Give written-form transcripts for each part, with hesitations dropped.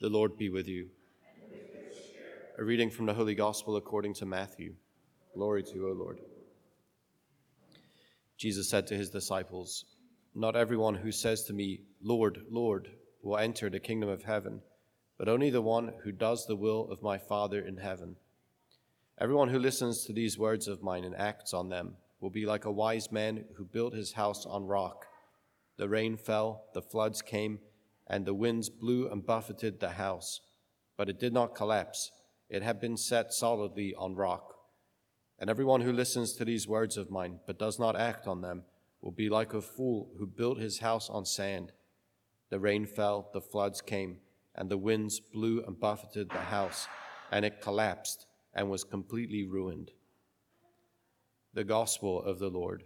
The Lord be with you. A reading from the Holy Gospel according to Matthew. Glory to you, O Lord. Jesus said to his disciples, "Not everyone who says to me, 'Lord, Lord,' will enter the kingdom of heaven, but only the one who does the will of my Father in heaven. Everyone who listens to these words of mine and acts on them will be like a wise man who built his house on rock. The rain fell, the floods came, and the winds blew and buffeted the house. But it did not collapse. It had been set solidly on rock. And everyone who listens to these words of mine but does not act on them will be like a fool who built his house on sand. The rain fell, the floods came, and the winds blew and buffeted the house, and it collapsed and was completely ruined." The Gospel of the Lord.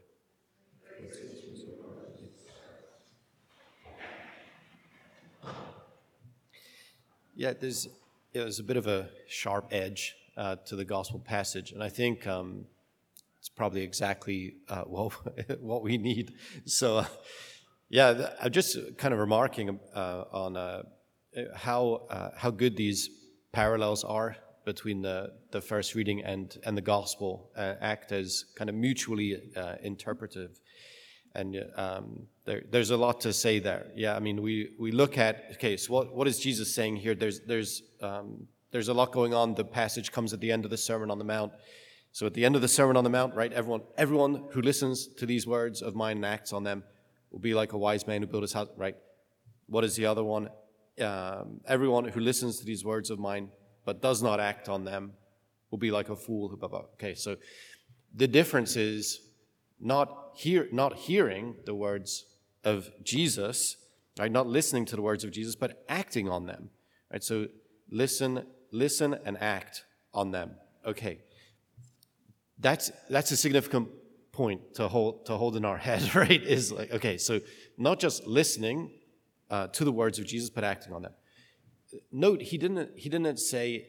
Yeah, there's a bit of a sharp edge to the gospel passage, and I think it's probably exactly what we need. So, I'm just kind of remarking on how good these parallels are between the first reading and the gospel act as kind of mutually interpretive. And there's a lot to say there. Yeah, I mean, we look at, okay, so what is Jesus saying here? There's a lot going on. The passage comes at the end of the Sermon on the Mount. So at the end of the Sermon on the Mount, right, everyone who listens to these words of mine and acts on them will be like a wise man who built his house, right? What is the other one? Everyone who listens to these words of mine but does not act on them will be like a fool who, okay, so the difference is not hearing the words of Jesus, right? Not listening to the words of Jesus, but acting on them, right? So listen and act on them. Okay, that's a significant point to hold in our head, right? Is like, okay, so not just listening to the words of Jesus, but acting on them. Note, he didn't say,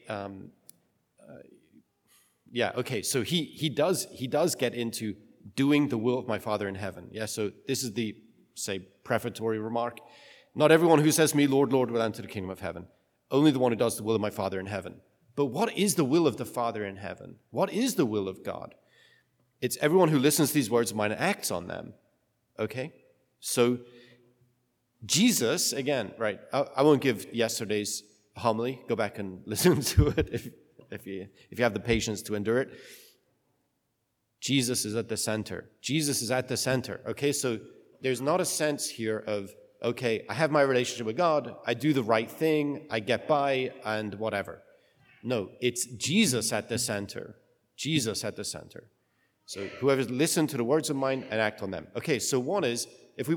okay, so he does get into doing the will of my Father in heaven. Yeah, so this is the, say, prefatory remark. Not everyone who says to me, 'Lord, Lord,' will enter the kingdom of heaven. Only the one who does the will of my Father in heaven. But what is the will of the Father in heaven? What is the will of God? It's everyone who listens to these words of mine and acts on them. Okay? So Jesus, again, right, I won't give yesterday's homily. Go back and listen to it if you have the patience to endure it. Jesus is at the center. Jesus is at the center. Okay, so there's not a sense here of, okay, I have my relationship with God, I do the right thing, I get by, and whatever. No, it's Jesus at the center. Jesus at the center. So whoever listen to the words of mine and act on them. Okay, so one is, if you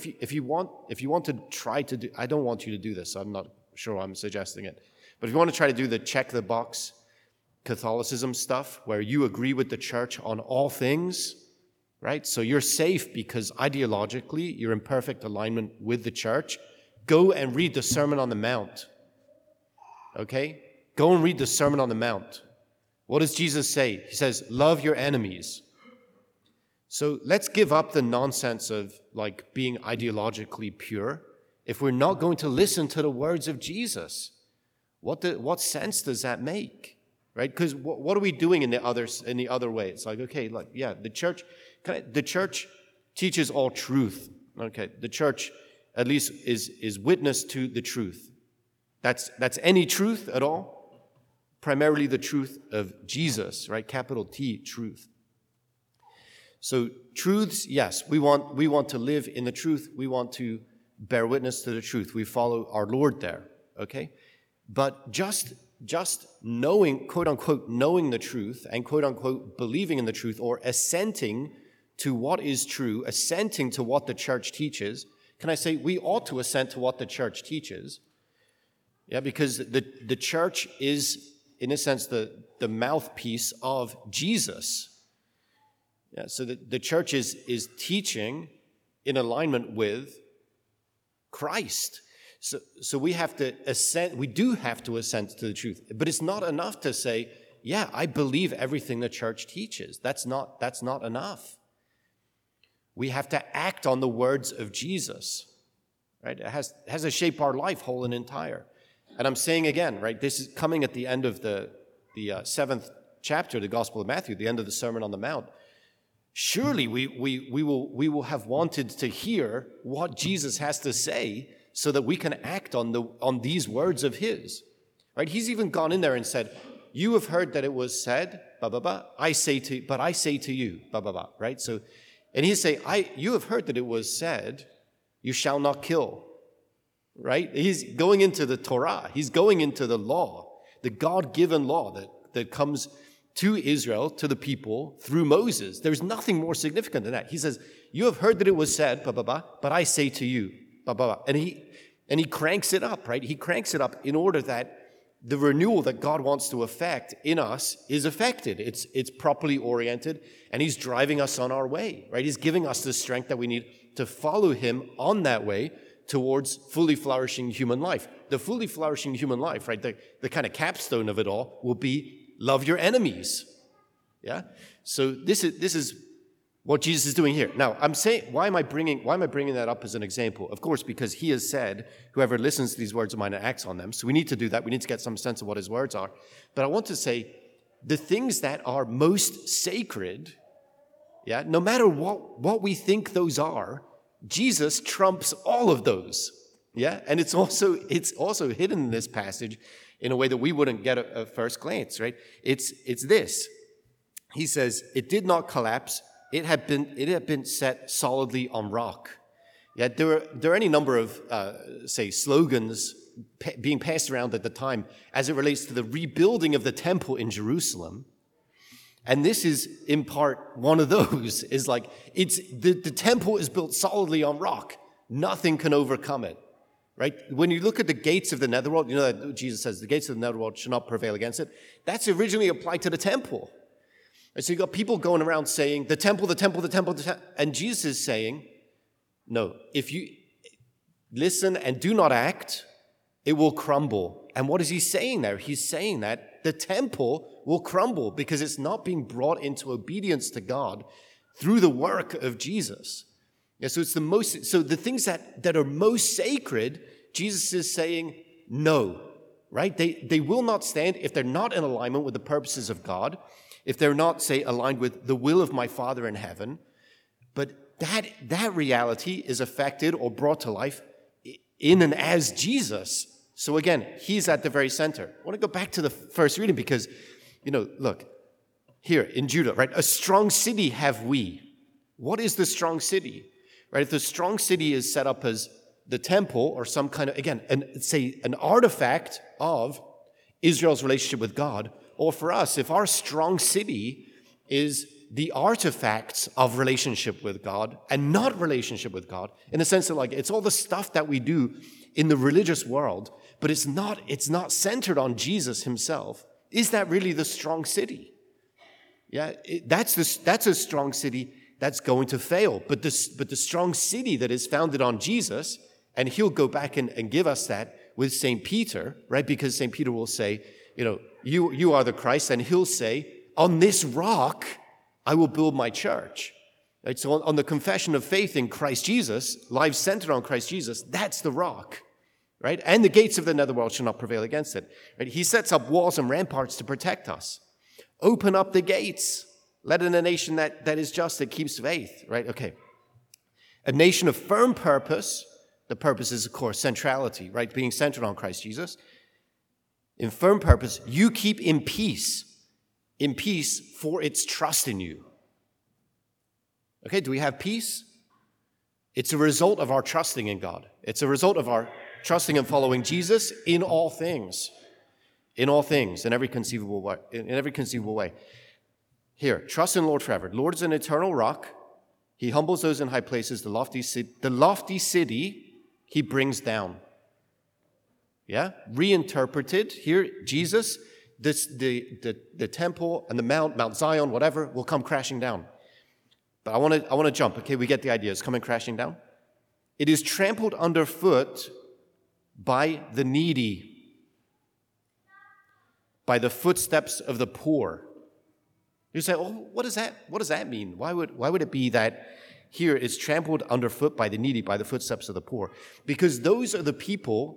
want to try to do, I don't want you to do this, so I'm not sure I'm suggesting it, but if you want to try to do the check the box Catholicism stuff, where you agree with the church on all things, right? So you're safe because ideologically you're in perfect alignment with the church. Go and read the Sermon on the Mount. Okay? Go and read the Sermon on the Mount. What does Jesus say? He says, love your enemies. So let's give up the nonsense of like being ideologically pure. If we're not going to listen to the words of Jesus, what sense does that make? Right? Because what are we doing in the other way? It's like, okay, like, yeah, the church teaches all truth. Okay, the church at least is witness to the truth. That's any truth at all. Primarily the truth of Jesus, right? Capital T, truth. So truths, yes, we want to live in the truth. We want to bear witness to the truth. We follow our Lord there. Okay, but just knowing, quote unquote, knowing the truth and quote unquote believing in the truth or assenting to what is true, assenting to what the church teaches. Can I say we ought to assent to what the church teaches? Yeah, because the church is, in a sense, the mouthpiece of Jesus. Yeah, so the church is teaching in alignment with Christ. So we have to assent, we do have to assent to the truth. But it's not enough to say, yeah, I believe everything the church teaches. That's not enough. We have to act on the words of Jesus, right? It has to shape our life whole and entire. And I'm saying again, right, this is coming at the end of the seventh chapter of the Gospel of Matthew, the end of the Sermon on the Mount. Surely we will have wanted to hear what Jesus has to say so that we can act on these words of his. Right? He's even gone in there and said, you have heard that it was said, blah, blah, blah. I say to you, blah, blah, blah. Right? So, and he's saying, you have heard that it was said, you shall not kill. Right? He's going into the Torah. He's going into the law, the God-given law that comes to Israel, to the people, through Moses. There's nothing more significant than that. He says, you have heard that it was said, blah, blah, blah, but I say to you, blah, blah, blah. And he cranks it up, right? He cranks it up in order that the renewal that God wants to effect in us is effected. It's properly oriented, and he's driving us on our way, right? He's giving us the strength that we need to follow him on that way towards fully flourishing human life. The fully flourishing human life, right? The kind of capstone of it all will be love your enemies. Yeah? So this is what Jesus is doing here. Now, I'm saying, why am I bringing that up as an example? Of course, because he has said, whoever listens to these words of mine and acts on them. So we need to do that. We need to get some sense of what his words are. But I want to say, the things that are most sacred, yeah, no matter what we think those are, Jesus trumps all of those. Yeah, and it's also hidden in this passage in a way that we wouldn't get at first glance, right? It's this. He says, it did not collapse. It had been set solidly on rock. Yeah, there are any number of, slogans being passed around at the time as it relates to the rebuilding of the temple in Jerusalem. And this is, in part, one of those. Is like, the temple is built solidly on rock. Nothing can overcome it. Right? When you look at the gates of the netherworld, you know that Jesus says the gates of the netherworld shall not prevail against it. That's originally applied to the temple. And so you've got people going around saying, the temple, the temple, the temple, the temple. And Jesus is saying, no, if you listen and do not act, it will crumble. And what is he saying there? He's saying that the temple will crumble because it's not being brought into obedience to God through the work of Jesus. Yeah, so the things that are most sacred, Jesus is saying no, right? They will not stand if they're not in alignment with the purposes of God, if they're not, say, aligned with the will of my Father in heaven. But that reality is affected or brought to life in and as Jesus. So again, he's at the very center. I want to go back to the first reading because, look, here in Judah, right? A strong city have we. What is the strong city? Right? If the strong city is set up as the temple or some kind of, again, an artifact of Israel's relationship with God, or for us, if our strong city is the artifacts of relationship with God and not relationship with God, in the sense that like it's all the stuff that we do in the religious world, but it's not centered on Jesus himself, is that really the strong city? Yeah, that's a strong city that's going to fail. But the strong city that is founded on Jesus, and he'll go back and give us that with St. Peter, right? Because St. Peter will say, you are the Christ, and he'll say, on this rock, I will build my church. Right? So on the confession of faith in Christ Jesus, lives centered on Christ Jesus, that's the rock, right? And the gates of the netherworld shall not prevail against it. Right? He sets up walls and ramparts to protect us. Open up the gates. Let in a nation that is just, that keeps faith, right? Okay. A nation of firm purpose. The purpose is, of course, centrality, right? Being centered on Christ Jesus. In firm purpose, you keep in peace for its trust in you. Okay, do we have peace? It's a result of our trusting in God. It's a result of our trusting and following Jesus in all things. In all things, in every conceivable way. Here, trust in the Lord forever. The Lord is an eternal rock. He humbles those in high places. The lofty city he brings down. Yeah? Reinterpreted. Here, Jesus, the temple and the Mount Zion, whatever, will come crashing down. But I want to jump. Okay, we get the idea. It's coming crashing down. It is trampled underfoot by the needy, by the footsteps of the poor. You say, oh, what does that mean? Why would it be that here it's trampled underfoot by the needy, by the footsteps of the poor? Because those are the people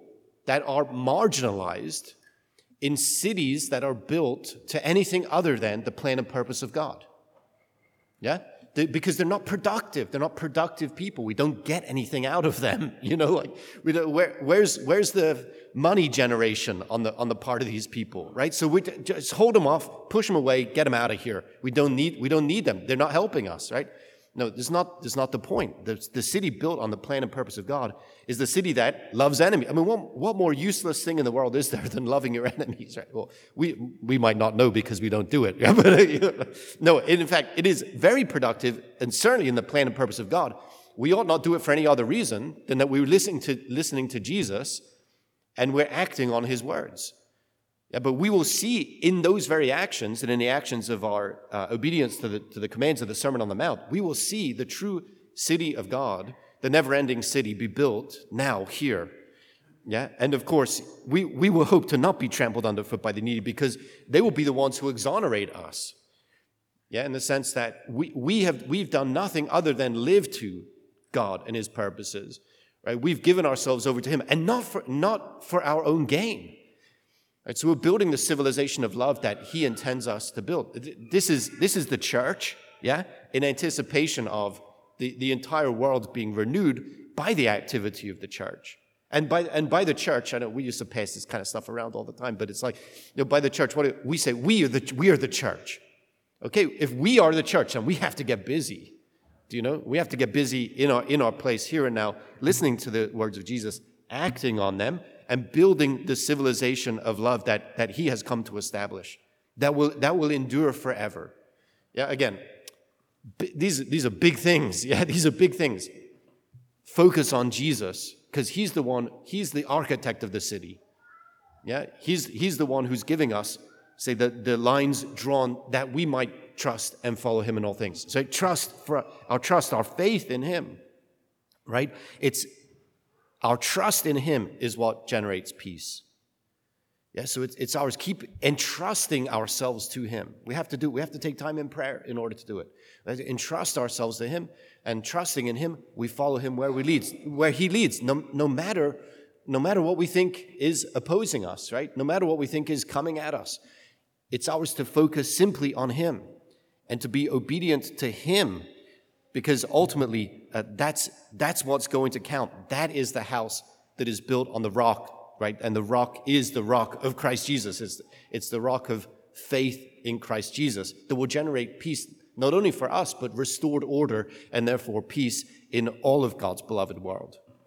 that are marginalized in cities that are built to anything other than the plan and purpose of God. Yeah? Because they're not productive. They're not productive people. We don't get anything out of them. We don't, where's the money generation on the part of these people, right? So we just hold them off, push them away, get them out of here. We don't need them. They're not helping us, right? No, this is not the point. The city built on the plan and purpose of God is the city that loves enemies. I mean, what more useless thing in the world is there than loving your enemies, right? Well, we might not know because we don't do it. But no, in fact, it is very productive, and certainly in the plan and purpose of God. We ought not do it for any other reason than that we're listening to Jesus and we're acting on his words. Yeah, but we will see in those very actions and in the actions of our obedience to the commands of the Sermon on the Mount, we will see the true city of God, the never-ending city, be built now, here. Yeah, and of course, we will hope to not be trampled underfoot by the needy because they will be the ones who exonerate us. Yeah, in the sense that we've done nothing other than live to God and his purposes. Right? We've given ourselves over to him, and not for our own gain. Right, so we're building the civilization of love that he intends us to build. This is the church, yeah, in anticipation of the entire world being renewed by the activity of the church. And by the church, I know we used to pass this kind of stuff around all the time, but it's like, by the church, what do we say? We are the church. Okay, if we are the church, then we have to get busy. Do you know? We have to get busy in our place here and now, listening to the words of Jesus, acting on them, and building the civilization of love that he has come to establish, that will endure forever. Yeah, again, these are big things. Yeah, these are big things. Focus on Jesus, because he's the architect of the city. Yeah, he's the one who's giving us, say, the lines drawn that we might trust and follow him in all things. So our faith in him, right? Our trust in him is what generates peace. Yeah, so it's ours. Keep entrusting ourselves to him. We have to take time in prayer in order to do it. Entrust ourselves to him, and trusting in him, we follow him where he leads, no matter what we think is opposing us, right? No matter what we think is coming at us. It's ours to focus simply on him and to be obedient to him, because ultimately that's what's going to count. That is the house that is built on the rock, right? And the rock is the rock of Christ Jesus. It's the rock of faith in Christ Jesus that will generate peace, not only for us, but restored order and therefore peace in all of God's beloved world.